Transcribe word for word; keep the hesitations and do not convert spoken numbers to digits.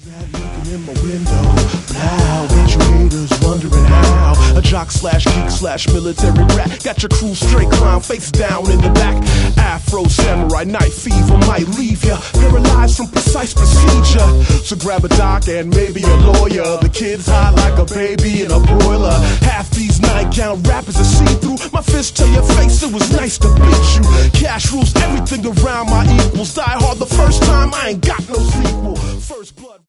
Looking in my window, now ain't you haters wondering how? A jock slash geek slash military brat, got your crew straight clown face down in the back. Afro samurai knife fever might leave ya paralyzed from precise procedure. So grab a doc and maybe a lawyer. The kid's hot like a baby in a broiler. Half these nine-count rappers are see-through. My fist to your face, it was nice to beat you. Cash rules everything around my equals. Die hard the first time, I ain't got no sequel. First blood.